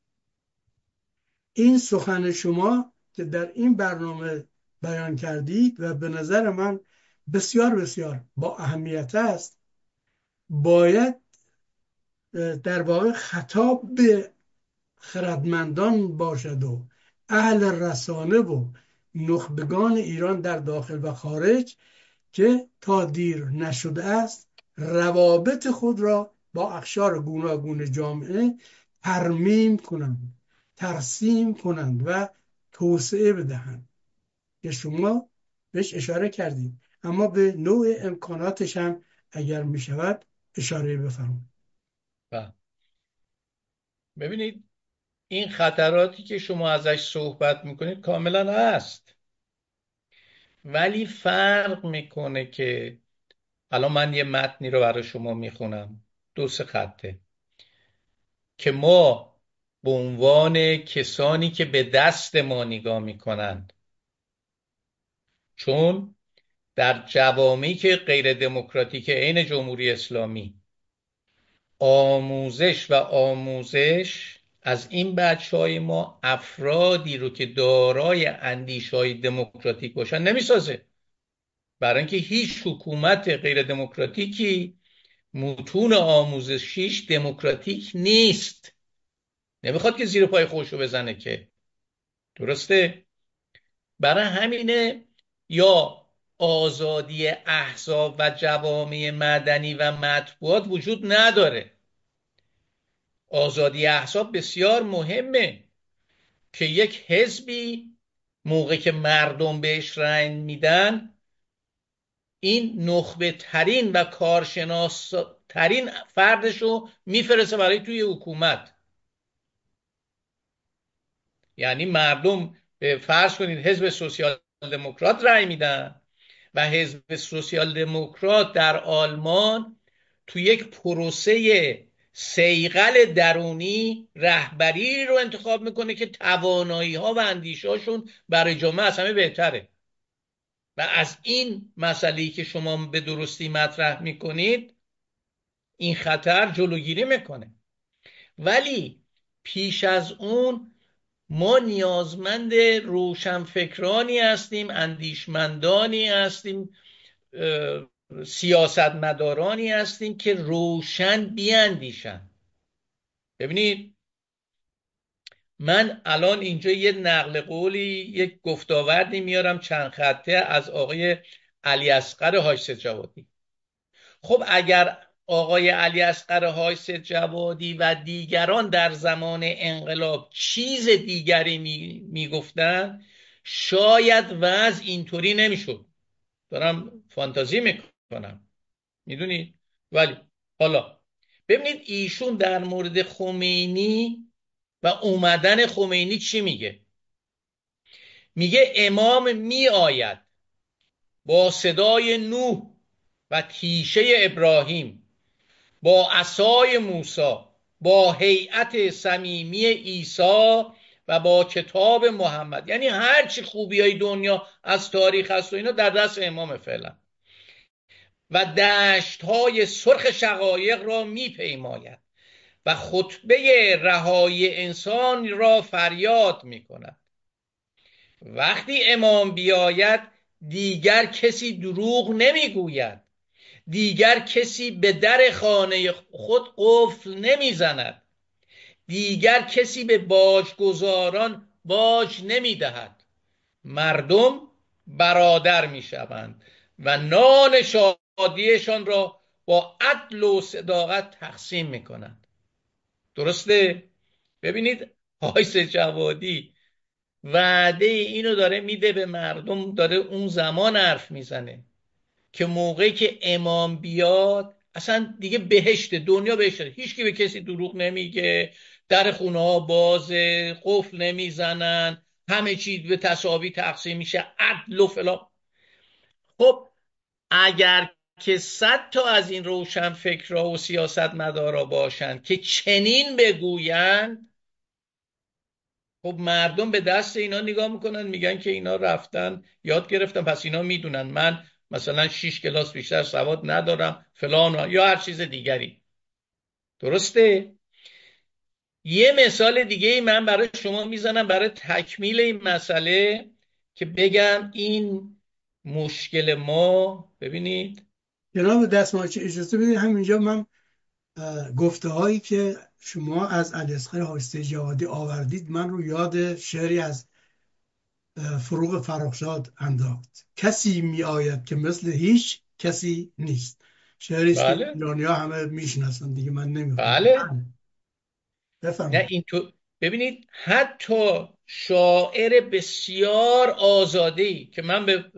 این سخن شما که در این برنامه بیان کردید و به نظر من بسیار بسیار با اهمیت است، باید در واقع خطاب به خردمندان باشد و اهل رسانه و نخبگان ایران در داخل و خارج که تا دیر نشده است روابط خود را با اقشار گوناگون جامعه ترمیم کنند، ترسیم کنند و توسعه بدهند که شما بهش اشاره کردید، اما به نوع امکاناتش هم اگر می شود اشاره بفرمایید. ببینید این خطراتی که شما ازش صحبت میکنید کاملا هست، ولی فرق میکنه که الان من یه متنی رو برای شما میخونم 2-3 خطه که ما به عنوان کسانی که به دست ما نگاه میکنند، چون در جوامعی که غیر دموکراتیک عین جمهوری اسلامی آموزش از این بچهای ما افرادی رو که دارای اندیشه‌های دموکراتیک باشن نمیسازه، برای اینکه هیچ حکومت غیر دموکراتیکی متون آموزشیش دموکراتیک نیست، نمیخواد که زیر پای خودشو بزنه که، درسته؟ برای همینه یا آزادی احزاب و جوامع مدنی و مطبوعات وجود نداره. آزادی احزاب بسیار مهمه که یک حزبی موقع که مردم بهش رأی میدن این نخبه ترین و کارشناس ترین فردش رو میفرسته برای توی حکومت. یعنی مردم به فرض کنید حزب سوسیال دموکرات رأی میدن و حزب سوسیال دموکرات در آلمان تو یک پروسه صیقل درونی رهبری رو انتخاب میکنه که توانایی ها و اندیشه هاشون برای جامعه از همه بهتره و از این مسئله‌ای که شما به درستی مطرح میکنید این خطر جلوگیری میکنه. ولی پیش از اون ما نیازمند روشنفکرانی هستیم، اندیشمندانی هستیم، سیاستمدارانی هستیم که روشن بیاندیشن. ببینید من الان اینجا یه نقل قولی، یک گفتاوردی میارم چند خطه از آقای علی اصغر حاج جوادی. خب اگر آقای علی اصغر حاج جوادی و دیگران در زمان انقلاب چیز دیگری میگفتن شاید وضع اینطوری نمیشد. دارم فانتازی میکنم، میدونید. ولی حالا ببینید ایشون در مورد خمینی و اومدن خمینی چی میگه. میگه امام میآید با صدای نوح و تیشه ابراهیم، با عصای موسی، با هیئت صمیمی عیسی و با کتاب محمد. یعنی هر چی خوبی های دنیا از تاریخ هست و اینا در دست امام فعلا. و دشت های سرخ شقایق را میپیماید و خطبه رهایی انسان را فریاد میکند. وقتی امام بیاید دیگر کسی دروغ نمیگوید، دیگر کسی به در خانه خود قفل نمیزند، دیگر کسی به باجگزاران باج نمیدهد. مردم برادر میشوند و نان شادیشان را با عدل و صداقت تقسیم میکنند. درسته؟ ببینید آیس جوادی وعده اینو داره میده به مردم، داره اون زمان حرف میزنه که موقعی که امام بیاد اصلا دیگه بهشت، دنیا بهشت، هیچ کی به کسی دروغ نمیگه، در خونه ها بازه، قفل نمیزنن، همه چیز به تساوی تقسیم میشه، عدل و فلان. خب اگر که 100 تا از این روشن فکرها و سیاستمدارا باشند که چنین بگویند، خب مردم به دست اینا نگاه میکنن، میگن که اینا رفتن یاد گرفتن پس اینا میدونن، من مثلا 6 کلاس بیشتر سواد ندارم فلان یا هر چیز دیگری. درسته؟ یه مثال دیگه ای من برای شما میزنم برای تکمیل این مسئله که بگم این مشکل ما. ببینید جناب دستماچه اجازه بدید همینجا من گفته هایی که شما از علیاصغر حاج جوادی آوردید من رو یاد شعری از فروغ فرخزاد انداخت. کسی می آید که مثل هیچ کسی نیست. شعری است که بله ایرانی ها همه میشناسن دیگه، من بله نمیخونم. نه بفرمایید. این تو ببینید حتی شاعر بسیار آزاده‌ای که من به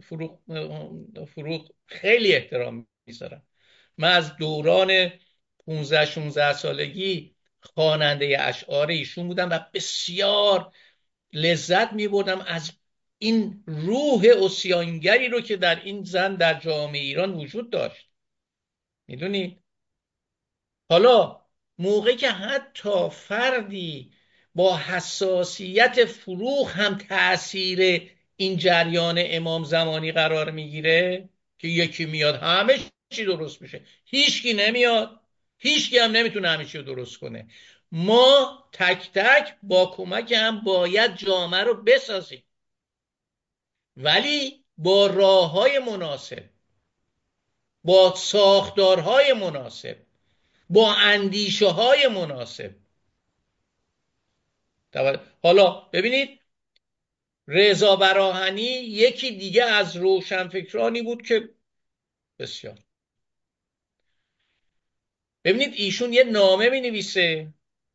فروغ خیلی احترام میذارم، من از دوران 15-16 سالگی خواننده اشعار ایشون بودم و بسیار لذت میبردم از این روح عصیانگری رو که در این زن در جامعه ایران وجود داشت. میدونید حالا موقعی که حتی فردی با حساسیت فروغ هم تأثیر این جریان امام زمانی قرار میگیره که یکی میاد همه چی درست میشه، هیچکی نمیاد، هیچکی هم نمیتونه همه چی رو درست کنه. ما تک تک با کمک هم باید جامعه رو بسازیم، ولی با راه های مناسب، با ساختارهای مناسب، با اندیشه های مناسب. حالا ببینید رضا براهنی یکی دیگه از روشنفکرانی بود که بسیار. ببینید ایشون یه نامه می نویسه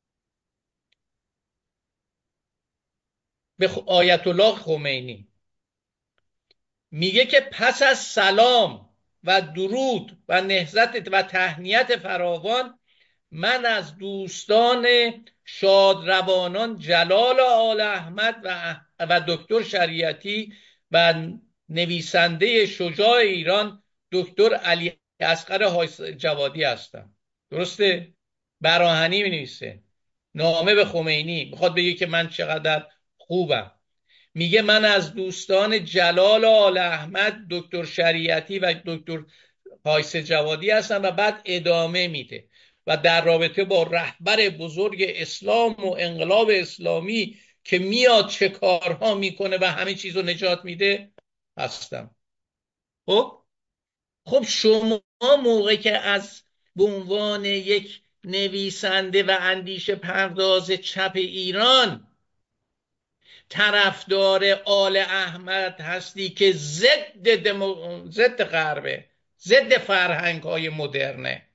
به آیت الله خمینی، میگه که پس از سلام و درود و نهضت و تهنیت فراوان من از دوستان شادروانان جلال آل احمد و دکتر شریعتی و نویسنده شجاع ایران دکتر علی اصغر جوادی هستم. درسته؟ براهنی می نویسه، نامه به خمینی، میخواد بگه که من چقدر خوبم. میگه من از دوستان جلال آل احمد دکتر شریعتی و دکتر قایس جوادی هستم و بعد ادامه میده و در رابطه با رهبر بزرگ اسلام و انقلاب اسلامی که میاد چه کارها میکنه و همه چیز رو نجات میده هستم. خب شما موقع که از به عنوان یک نویسنده و اندیشه پرداز چپ ایران طرفدار آل احمد هستی که ضد غربه، ضد فرهنگ های مدرنه،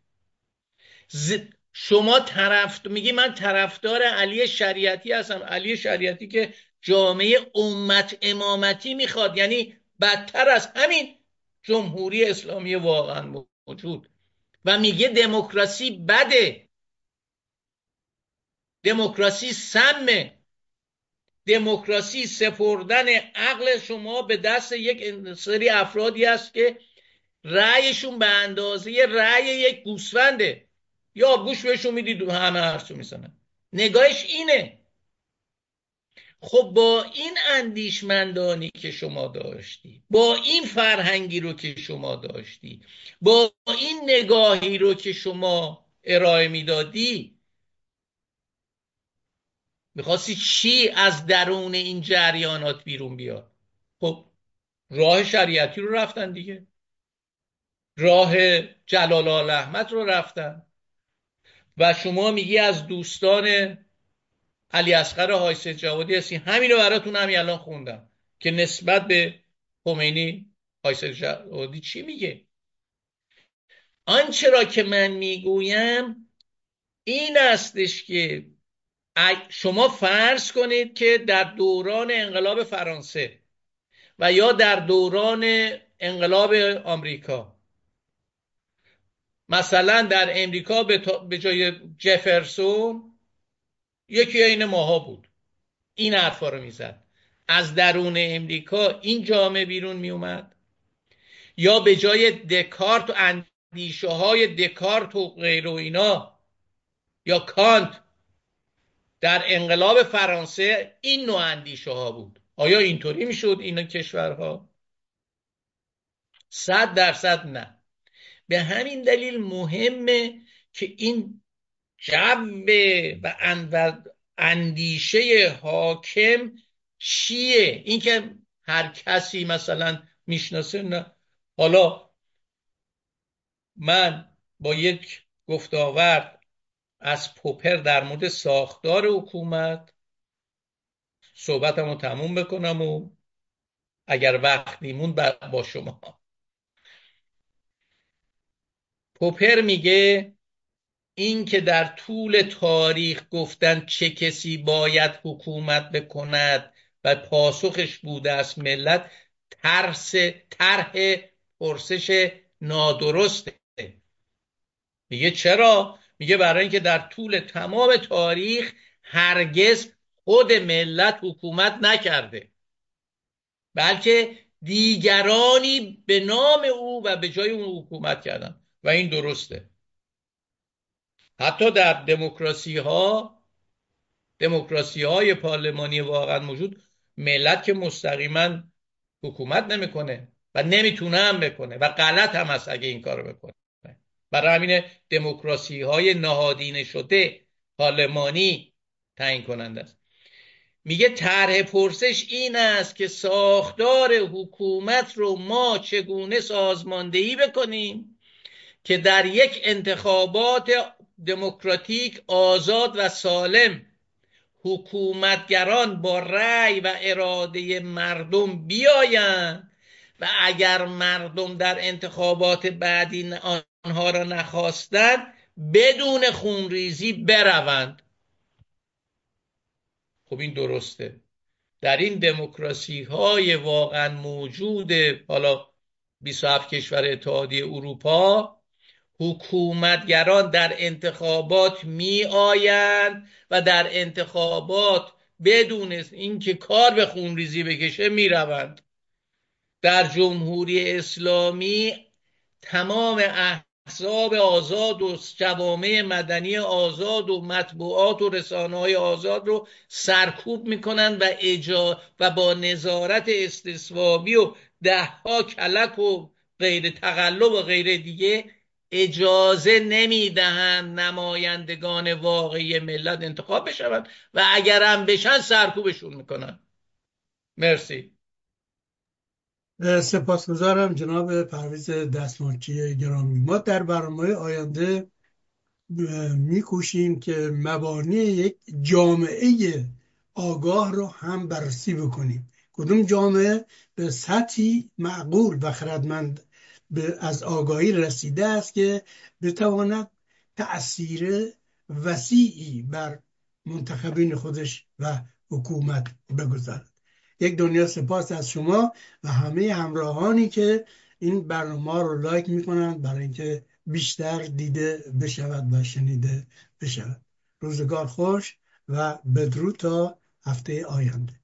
شما میگی من طرفدار علی شریعتی هستم. علی شریعتی که جامعه امت امامتی میخواد، یعنی بدتر از همین جمهوری اسلامی واقعا موجود، و میگه دموکراسی بده، دموکراسی سمه، دموکراسی سپردن عقل شما به دست یک سری افرادی است که رأیشون به اندازه رأی یک گوسفنده، یا گوش بهشون میدید و همه حرفشو میزنن. نگاهش اینه. خب با این اندیشمندانی که شما داشتی، با این فرهنگی رو که شما داشتی، با این نگاهی رو که شما ارائه میدادی، میخواستی چی از درون این جریانات بیرون بیاد؟ خب راه شریعتی رو رفتن دیگه، راه جلال آل احمد رو رفتن. و شما میگی از دوستان علی اصغر حایص جوادی هستی. همین رو براتون همین الان خوندم که نسبت به خمینی حایص جوادی چی میگه. آنچه را که من میگویم این استش که شما فرض کنید که در دوران انقلاب فرانسه و یا در دوران انقلاب آمریکا، مثلا در امریکا به جای جفرسون یکی این ماها بود، این حرفا رو میزد، از درون امریکا این جامعه بیرون میومد، یا به جای دکارت و اندیشه های دکارت و غیر و اینا یا کانت در انقلاب فرانسه این نوع اندیشه ها بود. آیا اینطوری میشد این کشورها؟ 100% نه. به همین دلیل مهمه که این جو و اندیشه حاکم چیه، این که هر کسی مثلا میشناسه نه. حالا من با یک گفتاورد از پوپر در مورد ساختار حکومت صحبتمو تموم بکنم و اگر وقت نیمون با شما. پوپر میگه این که در طول تاریخ گفتن چه کسی باید حکومت بکند و پاسخش بوده است ملت، طرح پرسش نادرسته. میگه چرا؟ میگه برای اینکه در طول تمام تاریخ هرگز خود ملت حکومت نکرده، بلکه دیگرانی به نام او و به جای اون حکومت کردن و این درسته. حتی در دموکراسی های پارلمانی واقعا موجود، ملت که مستقیما حکومت نمیکنه و نمیتونه هم بکنه و غلط هم هست اگه این کارو بکنه. برای همین دموکراسی های نهادینه شده پارلمانی تعیین کننده است. میگه طرح پرسش این است که ساختار حکومت رو ما چگونه سازماندهی بکنیم که در یک انتخابات دموکراتیک آزاد و سالم حکومتگران با رأی و اراده مردم بیایند و اگر مردم در انتخابات بعدی آنها را نخواستند بدون خونریزی بروند. خب این درسته. در این دموکراسی های واقعا موجود، حالا 27 کشور اتحادیه اروپا حکومتگران در انتخابات می آیند و در انتخابات بدون اینکه کار به خونریزی بکشه می روند. در جمهوری اسلامی تمام احزاب آزاد و جوامع مدنی آزاد و مطبوعات و رسانه‌های آزاد رو سرکوب میکنن و با نظارت استثوابی و 10 کلک و غیر تقلب و غیر دیگه اجازه نمیدهند نمایندگان واقعی ملت انتخاب بشوند و اگر هم بشن سرکوبشون میکنن. مرسی. سپاسگزارم جناب پرویز دستمالچی گرامی. ما در برنامه آینده میکوشیم که مبانی یک جامعه آگاه رو هم بررسی بکنیم. کدوم جامعه به سطحی معقول و خردمند از آگاهی رسیده است که بتواند تأثیر وسیعی بر منتخبین خودش و حکومت بگذارد. یک دنیا سپاس از شما و همه همراهانی که این برنامه رو لایک میکنند برای اینکه بیشتر دیده بشود و شنیده بشود. روزگار خوش و بدرود تا هفته آینده.